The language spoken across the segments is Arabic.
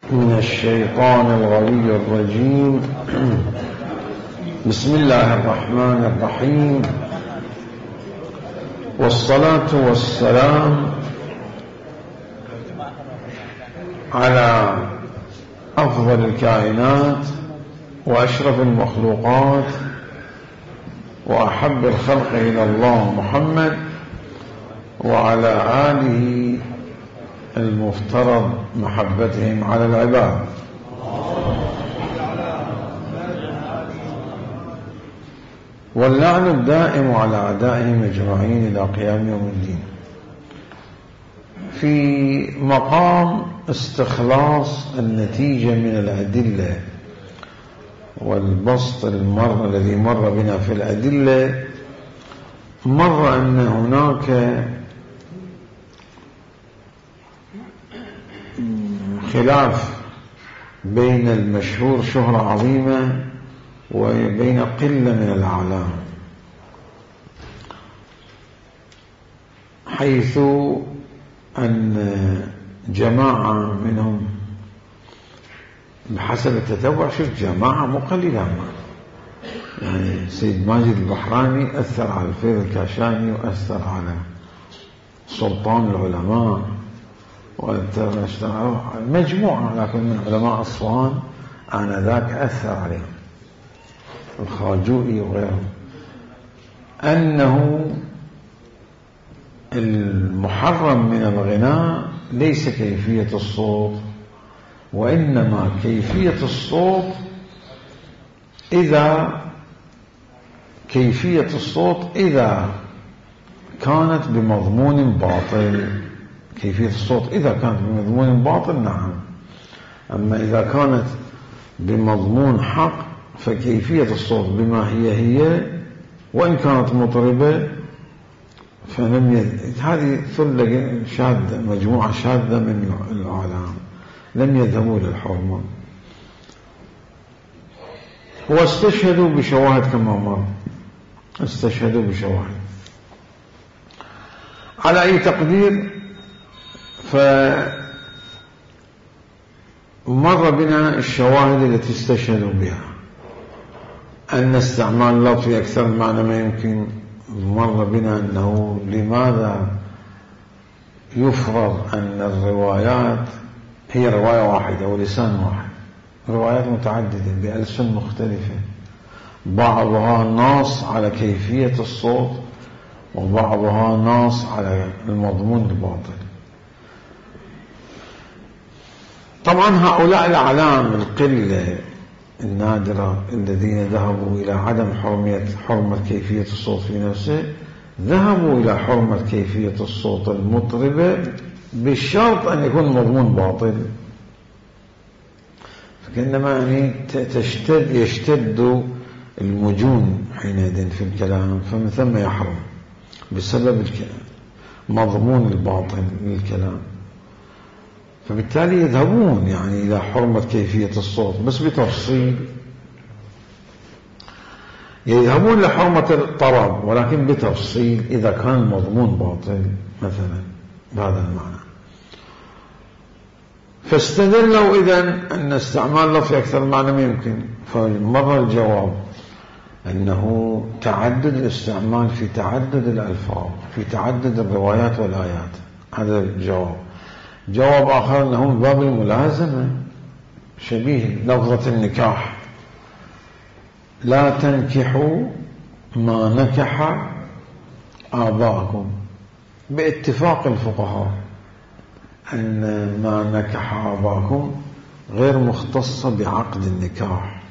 من الشيطان الغوي الرجيم. بسم الله الرحمن الرحيم، والصلاة والسلام على أفضل الكائنات وأشرف المخلوقات وأحب الخلق إلى الله محمد وعلى آله المفترض محبتهم على العباد. واللعن الدائم على أعدائهم أجمعين إلى قيام يوم الدين. في مقام استخلاص النتيجة من الأدلة والبسط الذي مر بنا في الأدلة، مر أن هناك خلاف بين المشهور شهرة عظيمة وبين قلة من الأعلام، حيث أن جماعة منهم بحسب التتبع، شوف جماعة مقللة، يعني سيد ماجد البحراني أثر على الفيض الكاشاني وأثر على سلطان العلماء مجموعة لكن من علماء أسوان آنذاك أثر عليهم الخاجوئي وغيرهم، أنه المحرم من الغناء ليس كيفية الصوت، وإنما كيفية الصوت إذا كانت بمضمون باطل. كيفية الصوت إذا كانت بمضمون باطل نعم، أما إذا كانت بمضمون حق فكيفية الصوت بما هي وإن كانت مطربة هذه ثلة شاذة، مجموعة شاذة من العالم لم يذهبوا للحرمة، واستشهدوا بشواهد كما مر، استشهدوا بشواهد. على أي تقدير، فمر بنا الشواهد التي استشهدوا بها، أن استعمال اللفظ في أكثر معنى ما يمكن. مر بنا أنه لماذا يفرض أن الروايات هي رواية واحدة ولسان واحد، روايات متعددة بألسن مختلفة، بعضها نص على كيفية الصوت وبعضها نص على المضمون الباطل. طبعا هؤلاء الأعلام القلة النادرة الذين ذهبوا إلى عدم حرمة كيفية الصوت في نفسه، ذهبوا إلى حرمة كيفية الصوت المطربة بالشرط أن يكون مضمون باطل، فكأنما يعني يشتد المجون حينئذ في الكلام، فمن ثم يحرم بسبب مضمون الباطل للكلام. فبالتالي يذهبون يعني إلى حرمة كيفية الصوت بس بتفصيل، يذهبون لحرمة الطرب ولكن بتفصيل إذا كان المضمون باطل مثلا بهذا المعنى. فاستدلوا إذن أن استعمال لفظ أكثر معنى ما يمكن، فمر الجواب أنه تعدد الاستعمال في تعدد الألفاظ في تعدد الروايات والآيات. هذا الجواب. جواب آخر أنه من باب الملازمة، شبيه لفظة النكاح، لا تنكحوا ما نكح آباءكم، باتفاق الفقهاء أن ما نكح آباءكم غير مختصة بعقد النكاح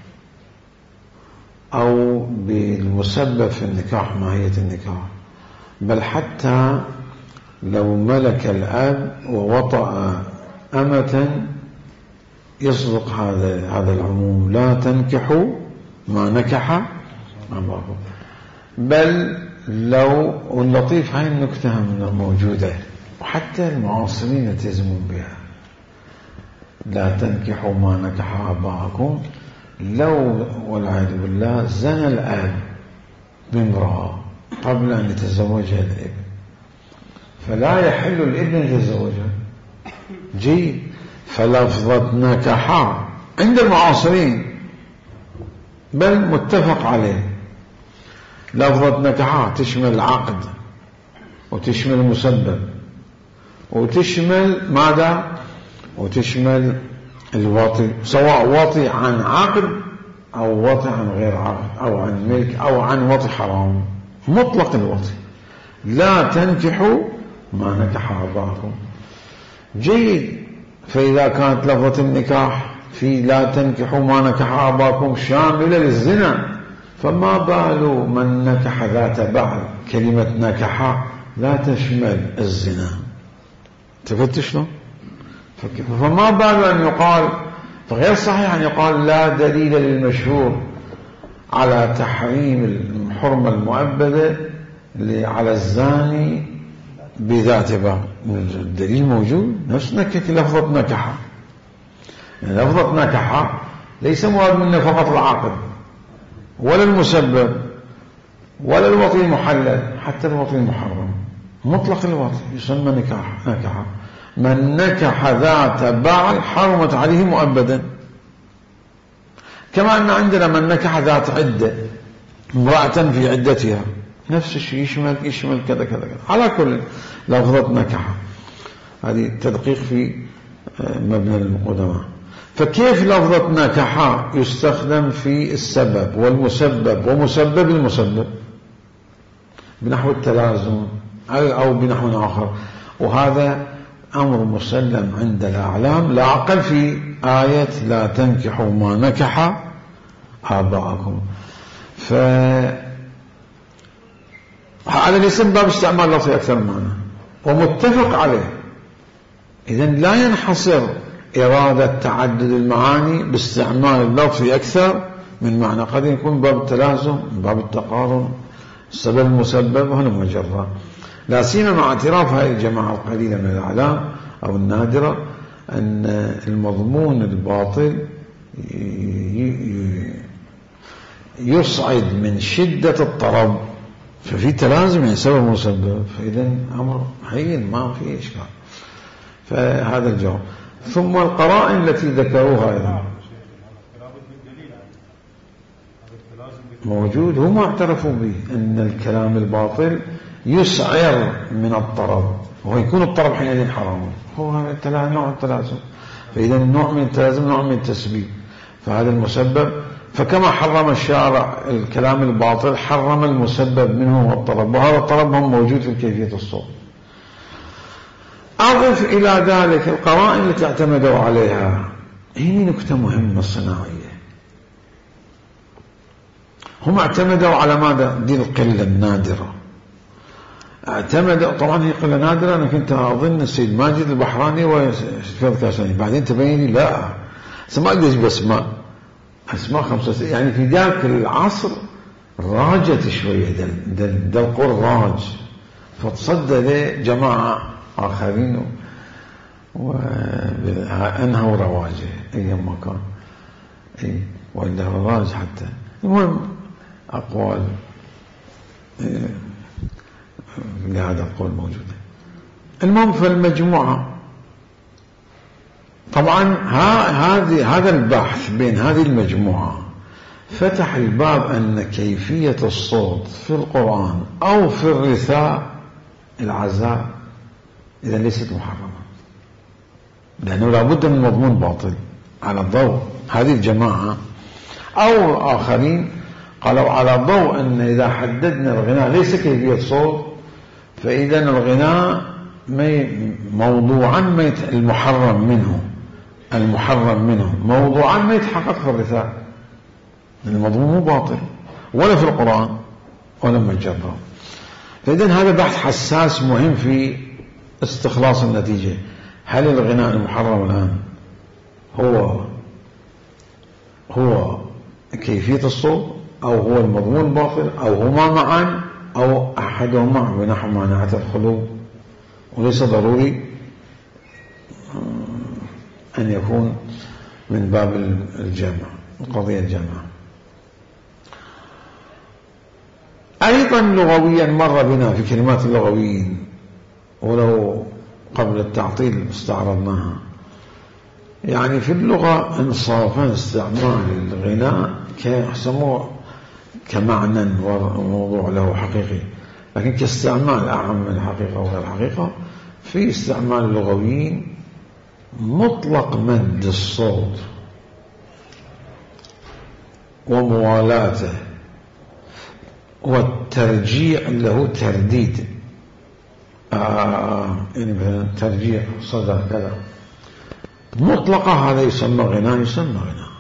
أو بالمسبب في النكاح، ماهية النكاح، بل حتى لو ملك الأب ووطأ أمة يصدق هذا العموم، لا تنكحوا ما نكح آباءكم. بل لو، واللطيف هاي النكتة موجودة وحتى المعاصرين يلتزمون بها، لا تنكحوا ما نكح آباءكم، لو والعياذ بالله زنى الأب بامرأة قبل أن يتزوجها الابن، فلا يحل الابن يتزوجها. جيد، فلفظة نكحا عند المعاصرين بل متفق عليه، لفظة نكحا تشمل العقد وتشمل المسبب وتشمل ماذا؟ وتشمل الوطي، سواء وطي عن عقد أو وطي عن غير عقد أو عن ملك أو عن وطي حرام، مطلق الوطي. لا تنكحوا ما نكح آباءكم. جيد. فإذا كانت لفظة النكاح في لا تنكحوا ما نكح آباءكم شاملة للزنا، فما بال من نكح ذات بعل؟ كلمة نكح لا تشمل الزنا، تفتش له؟ فما بال أن يقال، فغير صحيح أن يقال لا دليل للمشهور على تحريم الحرمة المؤبدة على الزاني بذات بعل. الدليل موجود، نفس لفظة نكحة. يعني لفظة نكحة ليس مراد منه فقط العقد ولا المسبب ولا الوطي المحلل، حتى الوطي المحرم مطلق الوطي يسمى نكحة. من نكح ذات بعل حرمت عليه مؤبدا. كما أن عندنا من نكح ذات عدة، امرأة في عدتها، نفس الشيء يشمل كذا كذا كذا. على كل لفظة نكحة هذه تدقيق في مبنى القدماء. فكيف لفظة نكحة يستخدم في السبب والمسبب ومسبب المسبب بنحو التلازم أو بنحو آخر، وهذا أمر مسلم عند الأعلام، لا أقل في آية لا تنكحوا ما نكح آباءكم. فهذا الاسم باب استعمال لفظي أكثر معنى ومتفق عليه. إذن لا ينحصر إرادة تعدد المعاني باستعمال اللفظ أكثر من معنى، قد يكون باب التلازم، باب التقارن، السبب المسبب، وهنا مجرى. لا سيما مع اعتراف هذه الجماعة القليلة من الأعلام أو النادرة أن المضمون الباطل يصعد من شدة الطرب، ففي تلازم يعني سبب مسبب، فإذا أمر هين ما في إشكال. فهذا الجواب. ثم القرائن التي ذكروها أيضا موجود، هم اعترفوا به أن الكلام الباطل يسعر من الطرب، ويكون الطرب حينئذ حراما، هو نوع التلازم. فإذا نوع من التلازم نوع من التسبيب، فهذا المسبب. فكما حرم الشارع الكلام الباطل حرم المسبب منه الطرب، وهذا الطرب هم موجود في كيفية الصوت. أضف إلى ذلك القرائن التي اعتمدوا عليها. هي نكتة مهمة صناعية. هم اعتمدوا على ماذا؟ دي القلة النادرة. اعتمدوا، طبعا هي قلة نادرة. أنا كنت أظن السيد ماجد البحراني وسفيان كاساني، بعدين تبين لي لا ما أقدر أجيب أسماء 5 يعني في ذاك العصر راجت شوية ده القول راج، فتصدى له جماعة آخرين وأنهوا رواجه أيام ما كان، وإلا راج حتى. المهم أقوال لهذا القول موجودة. المهم في المجموعة طبعا هذا البحث بين هذه المجموعة فتح الباب أن كيفية الصوت في القرآن أو في الرثاء العزاء إذا ليست محرمة، لأنه لابد من مضمون باطل على ضوء هذه الجماعة أو آخرين قالوا على ضوء أن إذا حددنا الغناء ليس كيفية صوت، فإذا الغناء موضوعا المحرم منه موضوعا ما يتحقق في الرثاء، المضمون مو باطل ولا في القرآن ولا مجرد. فإذا هذا بحث حساس مهم في استخلاص النتيجة. هل الغناء المحرم الآن هو كيفية الصوت أو هو المضمون الباطل أو هما معا أو أحدهما بنحو ما نعت الخلو؟ وليس ضروري أن يكون من باب الجامع، القضية الجامعة. أيضا لغويا مر بنا في كلمات اللغويين ولو قبل التعطيل استعرضناها. يعني في اللغة إنصافا استعمال الغناء يسموه كمعنى وموضوع له حقيقي، لكن كاستعمال أعم من الحقيقة وغير الحقيقة في استعمال اللغويين مطلق مد الصوت وموالاته والترجيع له ترديد، يعني مثلا ترجيع صدى كذا مطلقة، هذا يسمى غناء، يسمى غناء.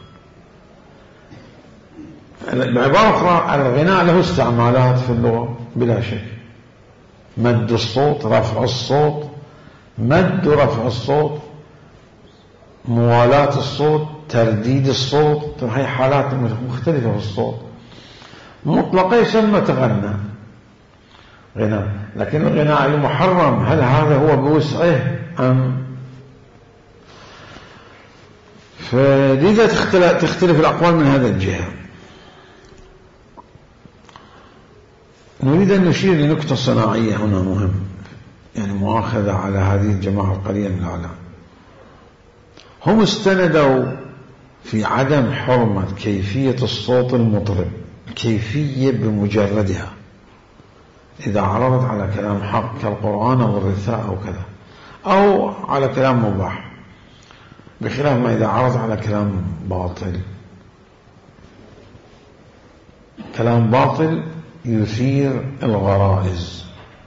بعبارة أخرى الغناء له استعمالات في اللغة بلا شك، مد الصوت، رفع الصوت، مد ورفع الصوت، موالاة الصوت، ترديد الصوت، هي حالات مختلفة في الصوت، مطلقة يسمى تغنى غناء. لكن الغناء المحرم هل هذا هو بوسعه أم؟ فلذا تختلف الأقوال من هذا الجهة. نريد أن نشير لنقطة صناعية هنا مهم، يعني مؤاخذة على هذه الجماعة القليلة من العلماء. هم استندوا في عدم حرمة كيفية الصوت المطرب، كيفية بمجردها إذا عرضت على كلام حق كالقرآن أو الرثاء أو كذا، أو على كلام مباح، بخلاف ما إذا عرض على كلام باطل. كلام باطل يثير الغرائز،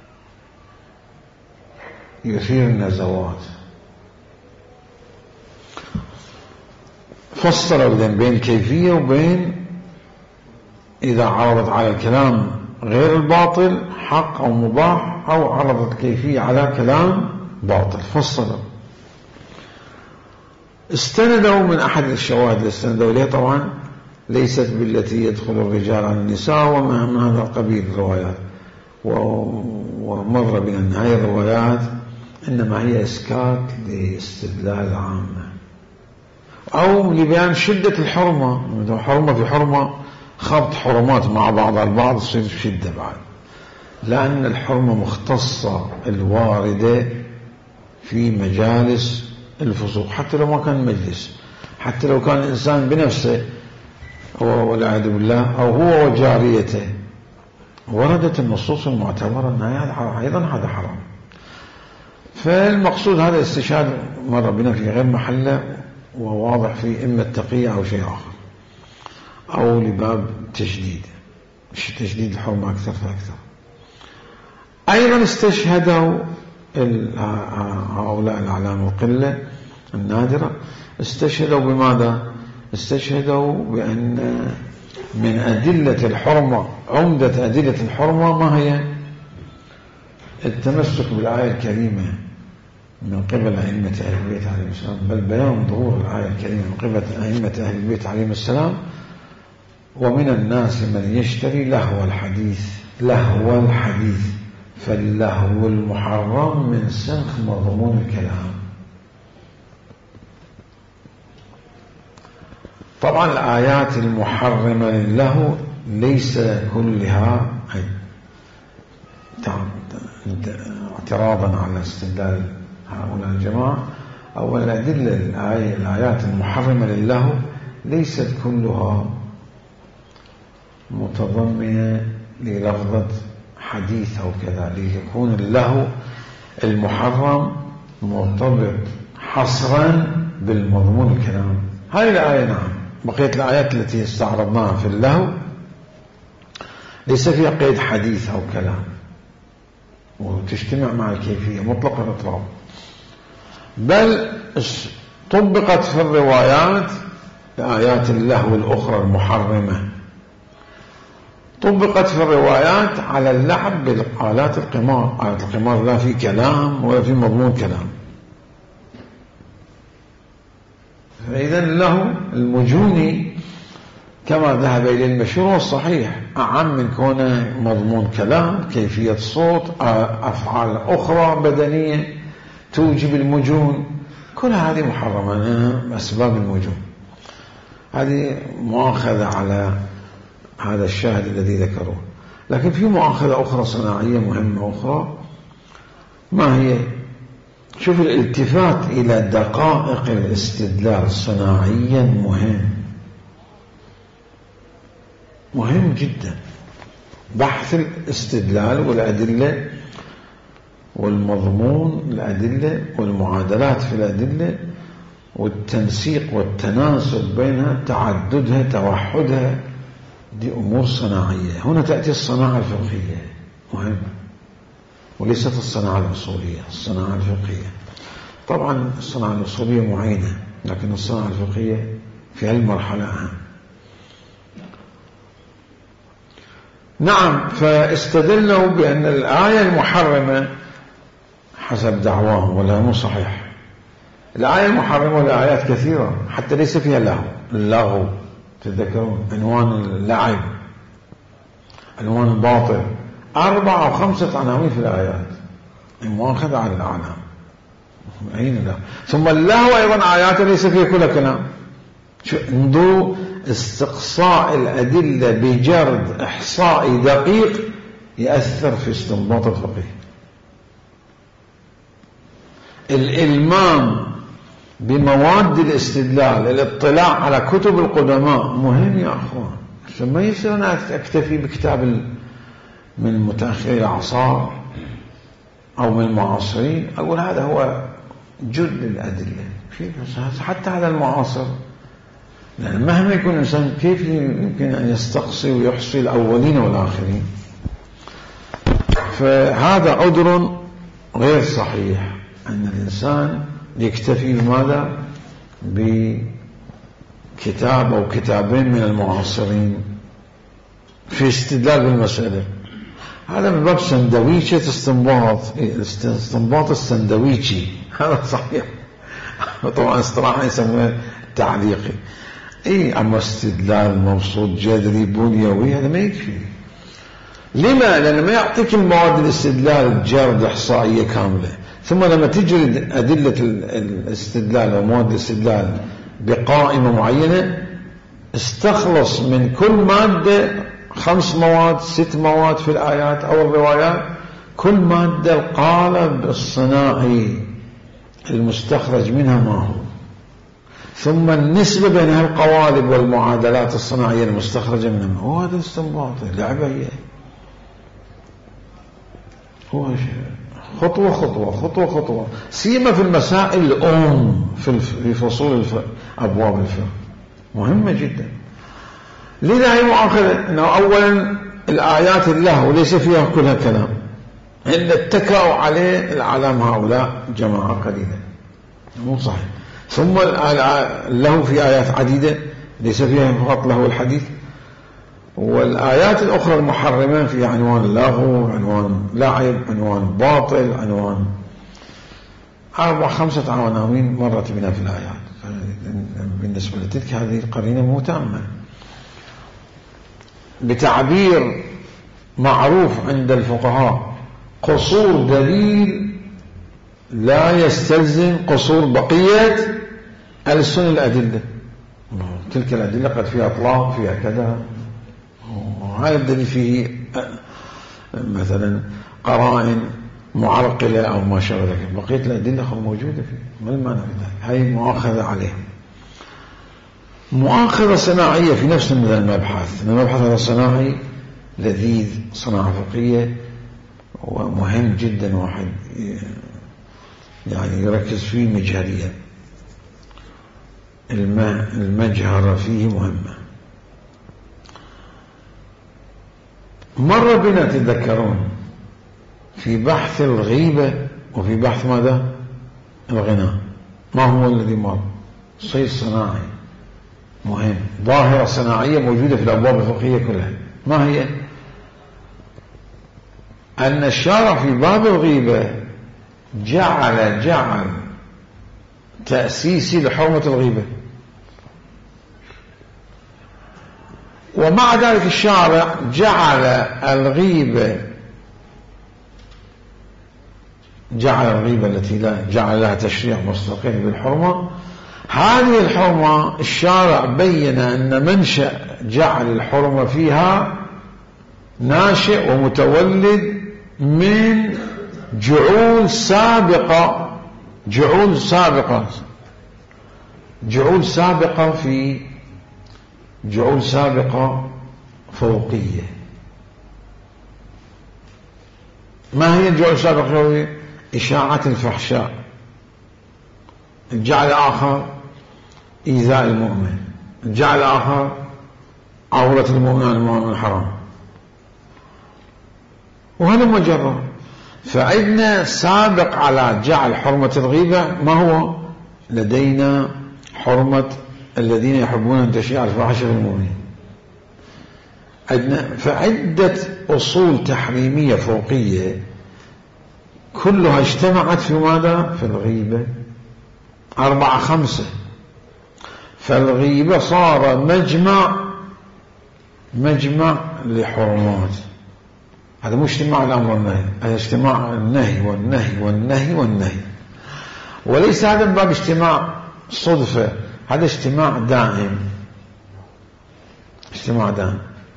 يثير النزوات. فصلوا بين كيفية وبين إذا عرضت على الكلام غير الباطل حق أو مباح، أو عرضت كيفية على كلام باطل، فصلوا. استندوا من أحد الشواهد اللي استندوا إليه طبعا ليست بالتي يدخل الرجال على النساء وما من هذا القبيل الروايات، ومر بنا هذه الروايات إنما هي إسكات لاستدلال عامة أو لبيان شدة الحرمة. حرمة في حرمة، خبط حرمات مع بعضها البعض تصير شدة بعد، لأن الحرمة مختصة الواردة في مجالس الفسوق، حتى لو ما كان مجلس، حتى لو كان الإنسان بنفسه والعياذ بالله أو هو وجاريته، وردت النصوص المعتبرة أن أيضا هذا حرام. فالمقصود هذا استشهاد مر بنا في غير محله، وواضح في إما التقية أو شيء آخر، أو لباب تشديد الحرمة أكثر فأكثر. أيضا استشهدوا هؤلاء الأعلام القلة النادرة، استشهدوا بماذا؟ استشهدوا بأن من أدلة الحرمة، عمدة أدلة الحرمة ما هي؟ التمسك بالآية الكريمة من قبل أئمة أهل البيت عليهم السلام، بل بيان ظهور الآية الكريمة من قبل أئمة أهل البيت عليهم السلام. ومن الناس من يشتري لهو الحديث فاللهو المحرم من سنخ مضمون الكلام. طبعا الآيات المحرمة للهو ليس كلها اعتراضا على استدلال هؤلاء الجماعة. أولا الأدلة الآيات المحرمة للهو ليست كلها متضمنة للفظة حديث أو كذا، ليكون اللهو المحرم مرتبط حصرا بالمضمون الكلام. هذه الآية نعم، بقية الآيات التي استعرضناها في اللهو ليس فيها قيد حديث أو كلام، وتجتمع مع الكيفية مطلق الإطلاق، بل طبقت في الروايات آيات اللهو الأخرى المحرمة، طبقت في الروايات على اللعب بالآلات القمار. آلات القمار لا في كلام ولا في مضمون كلام. فإذا اللهو المجوني كما ذهب إلى المشهور والصحيح أعم من كونه مضمون كلام، كيفية صوت، أفعال أخرى بدنية توجب المجون، كل هذه محرمة، أسباب المجون. هذه مؤاخذة على هذا الشاهد الذي ذكروه. لكن في مؤاخذة أخرى صناعية مهمة أخرى، ما هي؟ شوف الالتفات إلى دقائق الاستدلال صناعيا مهم جدا. بحث الاستدلال والأدلة والمضمون الأدلة والمعادلات في الأدلة والتنسيق والتناسب بينها، تعددها، توحدها، دي أمور صناعية. هنا تأتي الصناعة الفقهية مهمة، وليست الصناعة الأصولية. الصناعة الفقهية طبعا الصناعة الأصولية معينة، لكن الصناعة الفقهية في هالمرحلة أهم. نعم، فاستدلوا بأن الآية المحرمة حسب دعواهم، ولا مو صحيح. الآية المحرمة والآيات كثيرة حتى ليس فيها اللغو. تذكرون عنوان اللعب، عنوان الباطل، 4 أو 5 عناوين في الآيات مؤاخذة على الأعلام. أين لا؟ ثم اللهو أيضا آيات ليس فيها كل كلام. انظروا استقصاء الأدلة بجرد إحصائي دقيق يأثر في استنباط الفقه. الإلمام بمواد الاستدلال، الاطلاع على كتب القدماء مهم يا أخوان. ما يصير أنا أكتفي بكتاب من متأخر الأعصار أو من المعاصرين أقول هذا هو جل الأدلة. حتى على المعاصر، لأن مهما يكون الإنسان كيف يمكن أن يستقصي ويحصي الأولين والآخرين. فهذا عذر غير صحيح أن الإنسان يكتفي بماذا؟ بكتاب أو كتابين من المعاصرين في استدلال بالمسألة. هذا من باب سندويشة استنباط السندويشي، هذا صحيح. طبعا اصطلاحا يسمونه تعليقي. أما استدلال مبسوط جذري بنيوي هذا ما يكفي. لما؟ لأنه ما يعطيك المواد الاستدلال جرد إحصائية كاملة، ثم لما تجرد أدلة الاستدلال ومواد الاستدلال بقائمة معينة، استخلص من كل مادة 5 مواد 6 مواد في الآيات أو الروايات، كل مادة القالب الصناعي المستخرج منها ما هو، ثم النسبة بين القوالب والمعادلات الصناعية المستخرجة منها. وهذا استنباط لعبة هي، هو خطوة خطوة خطوة خطوة، سيما في المسائل في فصول أبواب الفقه مهمة جدا. لذا هي مؤاخذة أنه أولا الآيات اللهو ليس فيها كلها كلام، إن اتكأوا عليه العالم هؤلاء جماعة قليلة، مو صحيح. ثم اللهو في آيات عديدة ليس فيها فقط لهو الحديث، والآيات الأخرى المحرمة في عنوان لغو، عنوان لعب، عنوان باطل، عنوان 4 5 عناوين مرت بنا في الآيات. بالنسبة لتلك هذه القرينة مو تامة. بتعبير معروف عند الفقهاء، قصور دليل لا يستلزم قصور بقية ألسن الأدلة. تلك الأدلة قد فيها أطلاق، فيها كذا، وهذا الدليل فيه مثلا قرائن معرقلة أو ما شابه ذلك، بقية الأدلة موجودة فيه. ما المعنى في ذلك؟ هاي مؤاخذة عليهم، مؤاخذة صناعية في نفس من المبحث. المبحث هذا صناعي لذيذ، صناعة فقهية، ومهم جدا واحد يعني يركز فيه مجهريا. المجهرة فيه مهمة. مر بنا تذكرون في بحث الغيبة وفي بحث ماذا؟ الغناء. ما هو الذي مر؟ صيد صناعي مهم، ظاهرة صناعية موجودة في الأبواب الفقهية كلها. ما هي؟ أن الشارع في باب الغيبة جعل تأسيسي لحرمة الغيبة، ومع ذلك الشارع جعل الغيبة التي لا جعل لها تشريع مستقل بالحرمة. هذه الحرمة الشارع بين أن منشأ جعل الحرمة فيها ناشئ ومتولد من جعول سابقة جعول سابقة، جعول سابقة فوقية. ما هي الجعول السابقة فوقية؟ إشاعة الفحشاء، الجعل الآخر إيذاء المؤمن، الجعل الآخر عورة المؤمن عن المؤمن الحرام، وهذا مجرد. فعندنا سابق على جعل حرمة الغيبة ما هو؟ لدينا حرمة الذين يحبون أن تشيع الفاحشة في المؤمنين. عندنا فعدة أصول تحريمية فوقية كلها اجتمعت في ماذا؟ في الغيبة، 4 5. فالغيبة صار مجمع لحرمات. هذا مو اجتماع الأمر والنهي، هذا اجتماع النهي والنهي والنهي والنهي، وليس هذا من باب اجتماع صدفة، هذا اجتماع دائم، اجتماع دائم.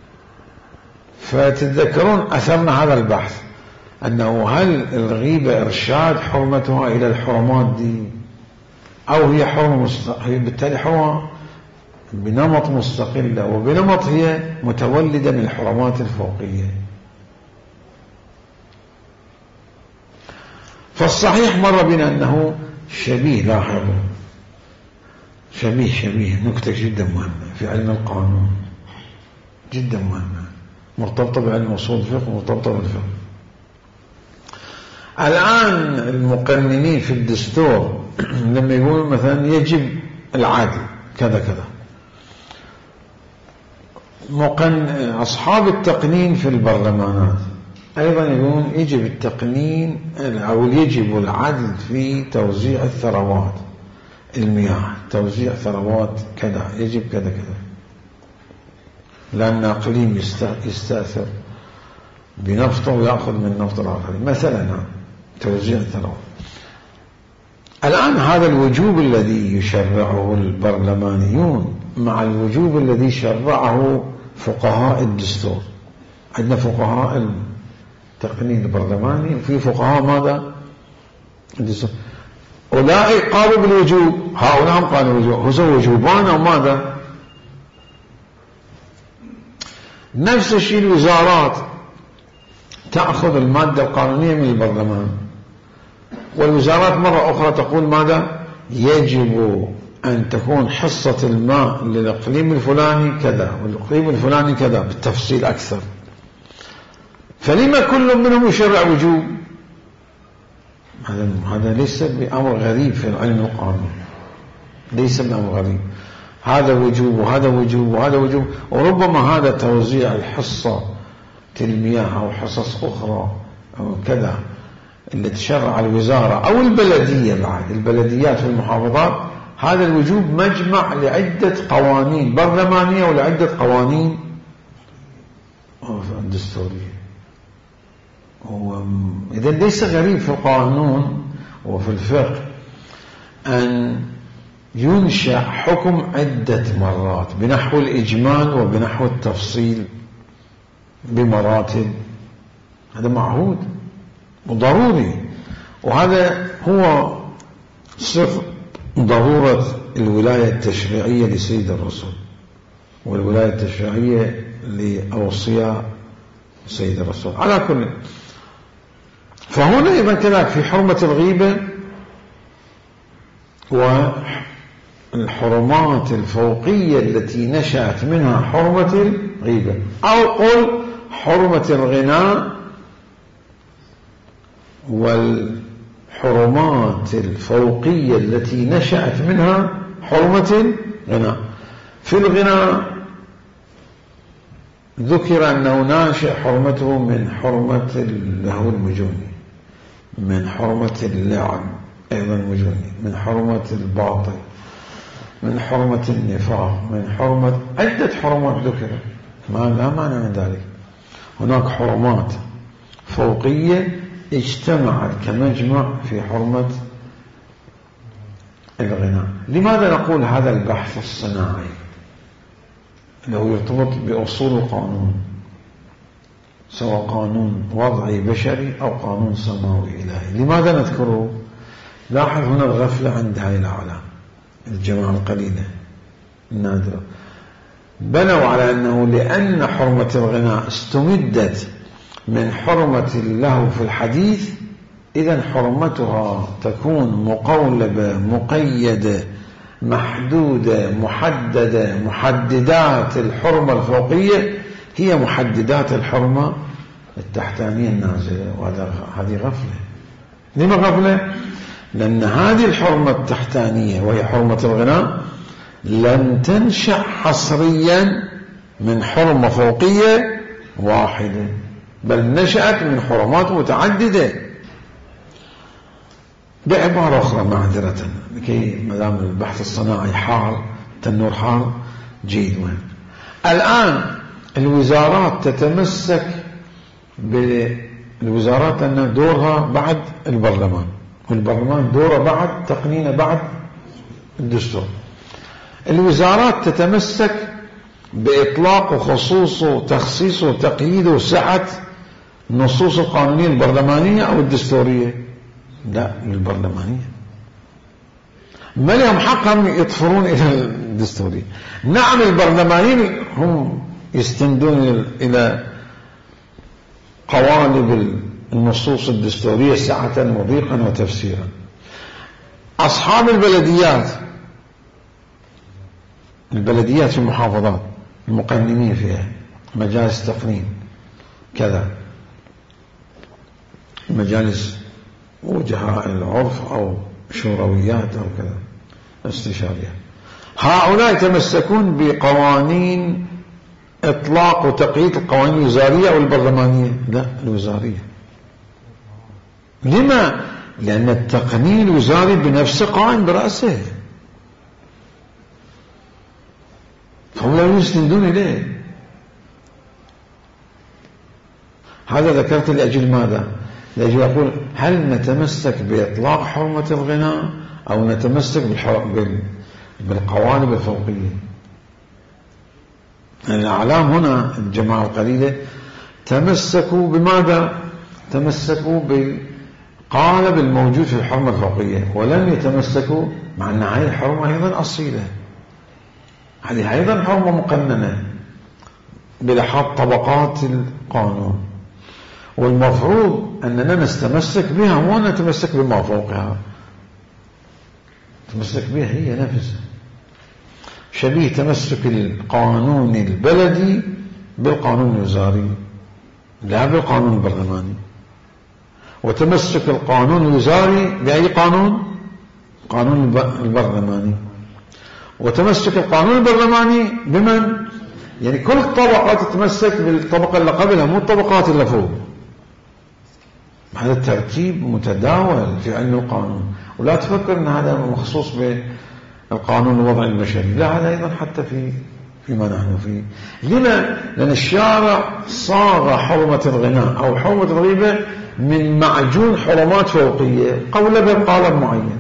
فتتذكرون أثرنا هذا البحث أنه هل الغيبة إرشاد حرمتها إلى الحرمات دي، أو هي حرمة هي بالتالي حرمة بنمط مستقلة، وبنمط هي متولدة من الحرمات الفوقية. فالصحيح مر بنا أنه شبيه، لاحظوا، شبيه نكتة جدا مهمة في علم القانون، جدا مهمة، مرتبطة بعلم أصول الفقه ومرتبطة بالفقه. الآن المقننين في الدستور لما يقولون مثلا يجب العدل كذا كذا، أصحاب التقنين في البرلمانات أيضا يقولون يجب التقنين أو يجب العدل في توزيع الثروات، المياه، توزيع ثروات كذا، يجب كذا كذا، لأن أقليم يستأثر بنفطه ويأخذ من نفط الآخرين مثلا، توزيع الثروات. الآن هذا الوجوب الذي يشرعه البرلمانيون مع الوجوب الذي شرعه فقهاء الدستور. عندنا فقهاء التقنين البرلماني وفي فقهاء ماذا؟ الدستور. أولئك قالوا بالوجوب، هؤلاء هم قالوا بالوجوب، هو وجوبان أو ماذا؟ نفس الشيء الوزارات تأخذ المادة القانونية من البرلمان، والوزارات مرة أخرى تقول ماذا؟ يجب أن تكون حصة الماء للإقليم الفلاني كذا والإقليم الفلاني كذا بالتفصيل أكثر. فلما كل منهم يشرع وجوب؟ هذا ليس بأمر غريب في علم القانون، ليس بأمر غريب، هذا وجوب وهذا وجوب وهذا وجوب. وربما هذا توزيع الحصة المياه أو حصص أخرى أو كذا اللي تشرع الوزارة أو البلدية، بعد البلديات في المحافظات، هذا الوجوب مجمع لعدة قوانين برلمانية ولعدة قوانين دستورية. إذا ليس غريب في القانون وفي الفقه أن ينشأ حكم عدة مرات بنحو الإجمال وبنحو التفصيل بمراتب، هذا معهود وضروري، وهذا هو صفة ضرورة الولاية التشريعية لسيد الرسول والولاية التشريعية لأوصياء سيد الرسول. على كل، فهنا أيضا كذلك في حرمة الغيبة والحرمات الفوقية التي نشأت منها حرمة الغيبة، أو قل حرمة الغناء والحرمات الفوقية التي نشأت منها حرمة الغناء. في الغناء ذكر أنه ناشئ حرمته من حرمة اللهو المجوني، من حرمة اللعب أيضا المجوني، من حرمة الباطل، من حرمة النفاق، من حرمة عدة حرمات ذكرت، لا معنى من ذلك. هناك حرمات فوقية اجتمعت كمجمع في حرمة الغناء. لماذا نقول هذا البحث الصناعي لو يرتبط بأصول القانون، سواء قانون وضعي بشري أو قانون سماوي إلهي؟ لماذا نذكره؟ لاحظ هنا الغفلة عند هاي الأعلام الجماعة القليلة النادرة، بنوا على أنه لأن حرمة الغناء استمدت من حرمة اللهو في الحديث، إذن حرمتها تكون مقولبة مقيدة محدودة محددة. محددات الحرمة الفوقية هي محددات الحرمة التحتانية النازلة، وهذه غفلة. لما غفلة؟ لأن هذه الحرمة التحتانية وهي حرمة الغناء لن تنشأ حصريا من حرمة فوقية واحدة، بل نشأت من حرمات متعددة. بعبارة أخرى معذرة لكي مدام البحث الصناعي حار تنور حار جيد وين. الآن الوزارات تتمسك بالوزارات أن دورها بعد البرلمان، والبرلمان دوره بعد تقنينه بعد الدستور. الوزارات تتمسك بإطلاق وخصوص وتخصيص وتقييد وسعة النصوص القانونية البرلمانية أو الدستورية؟ لا، البرلمانية. ما لهم حقهم يطفرون إلى الدستورية. نعم البرلمانيين هم يستندون إلى قوالب النصوص الدستورية سعة وضيقا وتفسيرا. أصحاب البلديات في المحافظات المقننين فيها مجالس تقنين كذا، مجالس وجهاء العرف أو شورويات أو كذا استشارية، هؤلاء يتمسكون بقوانين إطلاق وتقييد القوانين الوزارية أو البرلمانية؟ لا، الوزارية. لما؟ لأن التقنين الوزاري بنفسه قائم برأسه، فهم لا يستندون إليه. هذا ذكرت لأجل ماذا؟ لأجل يقول هل نتمسك بإطلاق حرمة الغناء أو نتمسك بالقوالب الفوقية؟ الأعلام هنا الجماعة القليلة تمسكوا بماذا؟ تمسكوا بالقالب الموجود في الحرمة الفوقية، ولم يتمسكوا مع أن هذه الحرمة أيضا أصيلة، هذه أيضا حرمة مقننة بلحاظ طبقات القانون، والمفروض أننا نستمسك بها ولا نتمسك بما فوقها. نتمسك بها هي نفسها، شبيه تمسك القانون البلدي بالقانون الوزاري لا بالقانون البرلماني، وتمسك القانون الوزاري بأي قانون؟ قانون البرلماني، وتمسك القانون البرلماني بمن؟ يعني كل الطبقات تتمسك بالطبقة اللي قبلها مو الطبقات اللي فوق. هذا الترتيب متداول في علم القانون، ولا تفكر ان هذا مخصوص بالقانون الوضعي البشري، لا، هذا ايضا حتى فيما نحن فيه. لما؟ لان الشارع صاغ حرمة الغناء او حرمة الغيبة من معجون حرمات فوقية قولبها بقالب معين،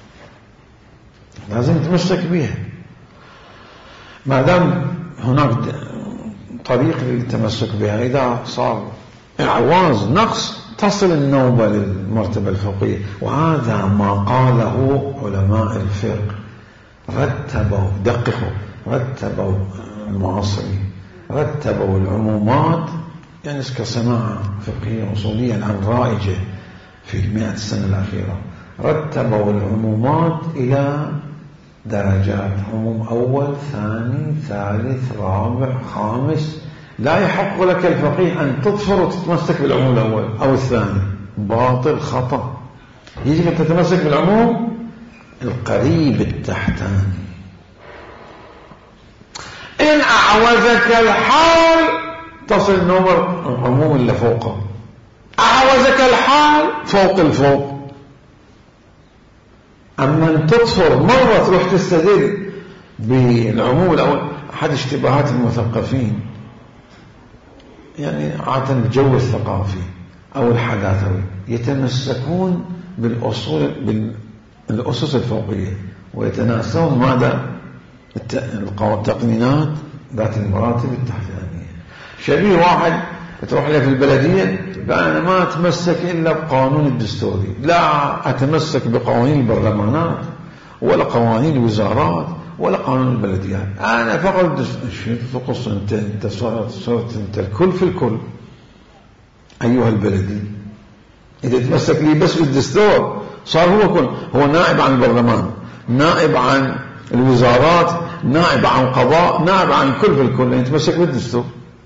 لازم نتمسك بها. ما دام هناك طريق للتمسك بها، إذا صار إعواز نقص تصل النوبة للمرتبة الفوقية. وهذا ما قاله علماء الفقه، رتبوا دققوا، رتبوا المعاصرين، رتبوا العمومات، يعني كصناعة فقهية أصولية الآن رائجة في 100 السنة الأخيرة، رتبوا العمومات إلى درجات: عموم أول، ثاني، ثالث، رابع، خامس. لا يحق لك الفقيه أن تظفر وتتمسك بالعموم الأول أو الثاني، باطل، خطأ. يجب أن تتمسك بالعموم القريب التحتاني. إن أعوزك الحال تصل نمر العموم اللي فوقه، أعوزك الحال فوق الفوق. أما أن تظفر مرة تروح تستدل بالعموم الأول. أحد اشتباهات المثقفين يعني عادة الجو الثقافي أو الحداثوي يتمسكون بالأسس الفوقية ويتناسون ماذا؟ التقنينات ذات المراتب التحتانية. شبيه واحد تروح لي في البلدية فأنا ما أتمسك إلا بقانون الدستوري، لا أتمسك بقوانين البرلمانات ولا قوانين الوزارات ولا قانون البلديات. أنا فقط شو تقص أنت صرت أنت الكل في الكل أيها البلدي. إذا تمسك لي بس بالدستور صار هو كل، هو نائب عن البرلمان، نائب عن الوزارات، نائب عن قضاء، نائب عن كل في الكل. يتمسك بالدستور.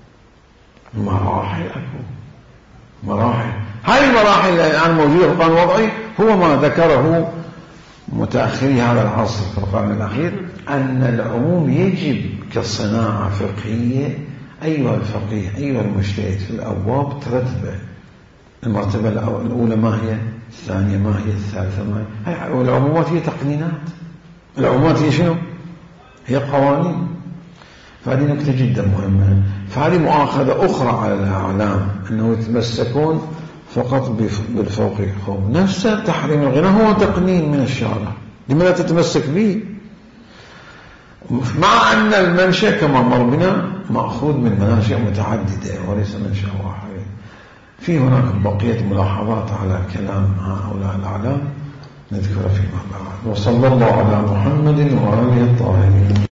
مراحل مراحل. هاي المراحل الآن موجودة في القانون الوضعي هو ما ذكره متأخري هذا العصر في القرن الأخير، أن العموم يجب كصناعة فقهية. أيها الفقيه أيها المجتهد في الأبواب ترتبه. المرتبة الأولى ما هي؟ الثانية ما هي؟ الثالثة ما هي؟ والعمومات هي تقنينات. العمومات هي شنو؟ هي قوانين. فهذه نكتة جدا مهمة. فهذه مؤاخذة أخرى على الأعلام أنه يتمسكون فقط بالفوقية. نفس تحريم الغناء هو تقنين من الشارع، لماذا تتمسك به؟ مع أن المنشأ كما مر بنا مأخوذ من مناشئ متعددة وليس منشأ واحد. في هناك بقية ملاحظات على كلام هؤلاء الأعلام نذكر فيما بعد. وصلى الله على محمد وآله الطاهرين.